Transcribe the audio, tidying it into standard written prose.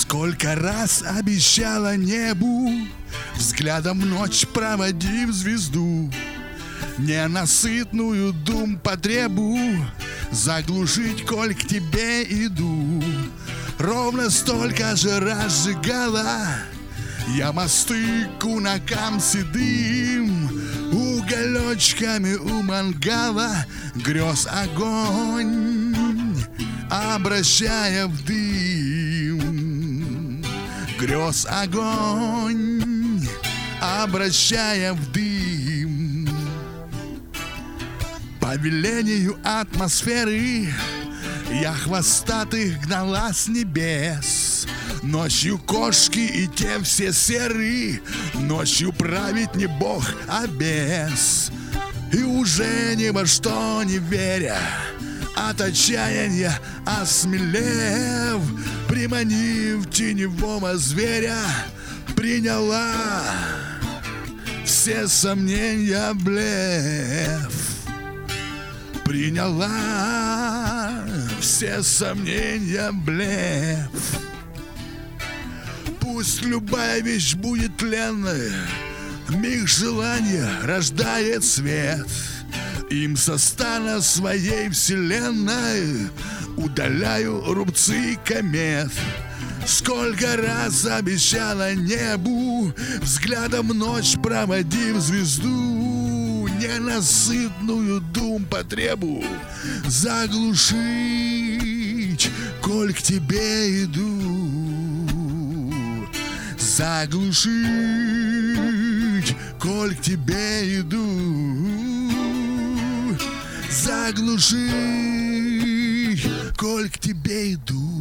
Сколько раз обещала небу, взглядом ночь проводив звезду, ненасытную дум потребу заглушить, коль к тебе иду. Ровно столько же разжигала я мосты кунакам седым, уголечками у мангала грез огонь обращая в дым. Грез огонь обращая в дым. По велению атмосферы я хвостатых гнала с небес. Ночью кошки и те все серы, ночью править не бог, а бес. И уже ни во что не веря, от отчаяния осмелев, приманив теневого зверя, приняла все сомнения в блеф. Приняла все сомнения в блеф. Пусть любая вещь будет тленной, миг желания рождает свет. Им со стана своей вселенной удаляю рубцы комет. Сколько раз обещала небу, взглядом ночь проводив звезду, ненасытную дум потребу заглушить, коль к тебе иду. Заглушить, коль к тебе иду. Заглушить, коль к тебе иду.